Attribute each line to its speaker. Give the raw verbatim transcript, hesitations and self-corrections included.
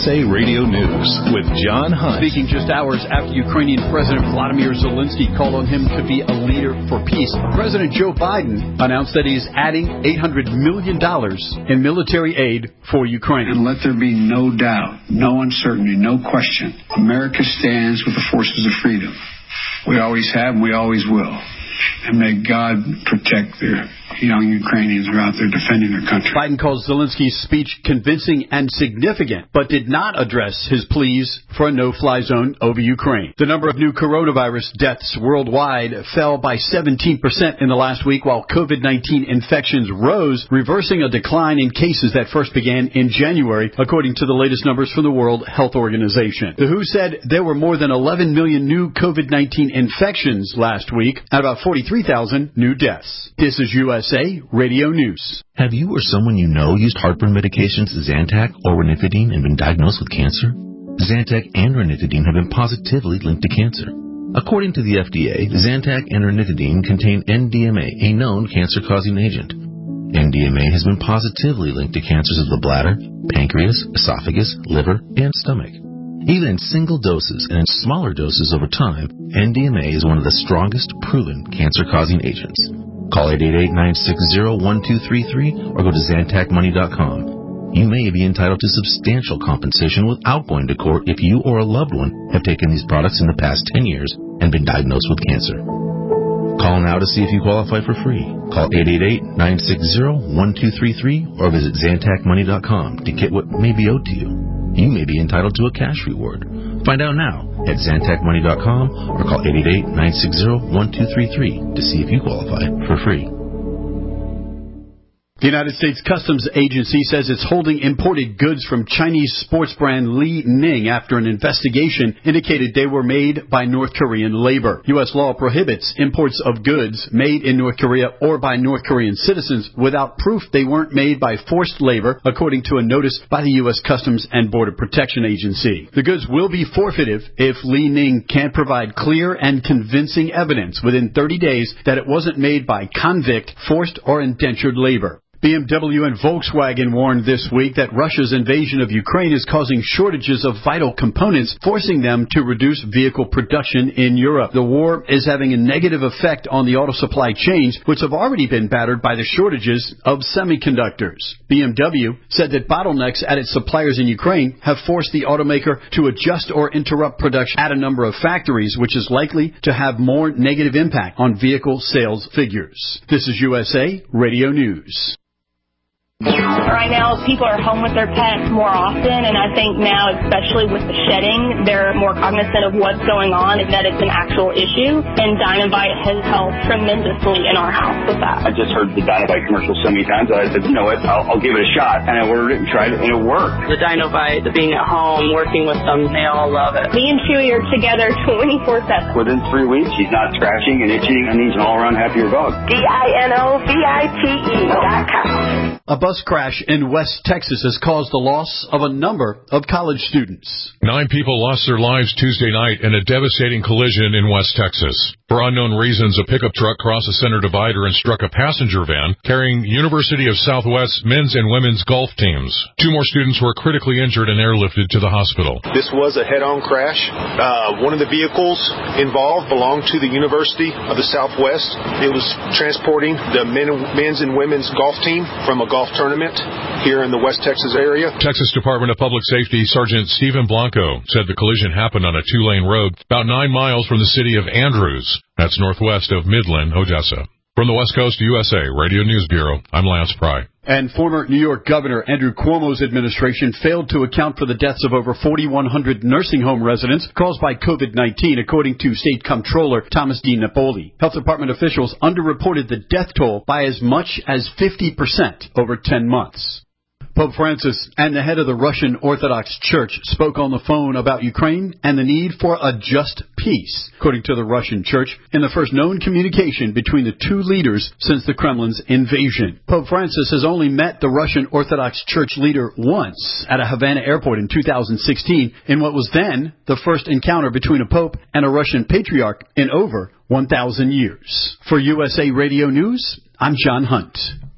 Speaker 1: S A Radio News with John Hunt.
Speaker 2: Speaking just hours after Ukrainian President Vladimir Zelensky called on him to be a leader for peace, President Joe Biden announced that he is adding eight hundred million dollars in military aid for Ukraine.
Speaker 3: And let there be no doubt, no uncertainty, no question. America stands with the forces of freedom. We always have and we always will. And may God protect their young Ukrainians who are out there defending their country.
Speaker 2: Biden calls Zelensky's speech convincing and significant, but did not address his pleas for a no-fly zone over Ukraine. The number of new coronavirus deaths worldwide fell by seventeen percent in the last week, while COVID nineteen infections rose, reversing a decline in cases that first began in January, according to the latest numbers from the World Health Organization. The W H O said there were more than eleven million new COVID nineteen infections last week and about forty-three thousand new deaths. This is U S A Radio News.
Speaker 4: Have you or someone you know used heartburn medications Zantac or ranitidine and been diagnosed with cancer? Zantac and ranitidine have been positively linked to cancer. According to the F D A, Zantac and ranitidine contain N D M A, a known cancer-causing agent. N D M A has been positively linked to cancers of the bladder, pancreas, esophagus, liver, and stomach. Even in single doses and in smaller doses over time, N D M A is one of the strongest proven cancer-causing agents. Call eight eight eight, nine six zero, one two three three or go to Zantac Money dot com. You may be entitled to substantial compensation without going to court if you or a loved one have taken these products in the past ten years and been diagnosed with cancer. Call now to see if you qualify for free. Call eight eight eight, nine six zero, one two three three or visit Zantac Money dot com to get what may be owed to you. You may be entitled to a cash reward. Find out now at Zantac Money dot com or call eight eight eight, nine six zero, one two three three to see if you qualify for free.
Speaker 2: The United States Customs Agency says it's holding imported goods from Chinese sports brand Li Ning after an investigation indicated they were made by North Korean labor. U S law prohibits imports of goods made in North Korea or by North Korean citizens without proof they weren't made by forced labor, according to a notice by the U S Customs and Border Protection Agency. The goods will be forfeited if Li Ning can't provide clear and convincing evidence within thirty days that it wasn't made by convict, forced, or indentured labor. B M W and Volkswagen warned this week that Russia's invasion of Ukraine is causing shortages of vital components, forcing them to reduce vehicle production in Europe. The war is having a negative effect on the auto supply chains, which have already been battered by the shortages of semiconductors. B M W said that bottlenecks at its suppliers in Ukraine have forced the automaker to adjust or interrupt production at a number of factories, which is likely to have more negative impact on vehicle sales figures. This is U S A Radio News.
Speaker 5: Right now, people are home with their pets more often, and I think now, especially with the shedding, they're more cognizant of what's going on and that it's an actual issue, and Dinovite has helped tremendously in our house with that.
Speaker 6: I just heard the Dinovite commercial so many times that I said, you know what, I'll, I'll give it a shot, and I ordered it and tried it, and it worked.
Speaker 7: The Dinovite, the being at home, working with them, they all love it.
Speaker 5: Me and Chewy are together twenty-four seven.
Speaker 6: Within three weeks, she's not scratching and itching, and he's an all-around happier dog.
Speaker 5: D I N O V I T E dot com.
Speaker 2: A bus crash in West Texas has caused the loss of a number of college students.
Speaker 8: Nine people lost their lives Tuesday night in a devastating collision in West Texas. For unknown reasons, a pickup truck crossed a center divider and struck a passenger van carrying University of Southwest men's and women's golf teams. Two more students were critically injured and airlifted to the hospital.
Speaker 9: This was a head-on crash. Uh, one of the vehicles involved belonged to the University of the Southwest. It was transporting the men, men's and women's golf team from a golf tournament here in the West Texas area.
Speaker 8: Texas Department of Public Safety Sergeant Stephen Blanco said the collision happened on a two-lane road about nine miles from the city of Andrews. That's northwest of Midland, Odessa. From the West Coast U S A Radio News Bureau, I'm Lance Pry.
Speaker 2: And former New York Governor Andrew Cuomo's administration failed to account for the deaths of over forty-one hundred nursing home residents caused by COVID nineteen, according to State Comptroller Thomas D. Napoli. Health Department officials underreported the death toll by as much as fifty percent over ten months. Pope Francis and the head of the Russian Orthodox Church spoke on the phone about Ukraine and the need for a just peace, according to the Russian Church, in the first known communication between the two leaders since the Kremlin's invasion. Pope Francis has only met the Russian Orthodox Church leader once at a Havana airport in two thousand sixteen in what was then the first encounter between a pope and a Russian patriarch in over one thousand years. For U S A Radio News, I'm John Hunt.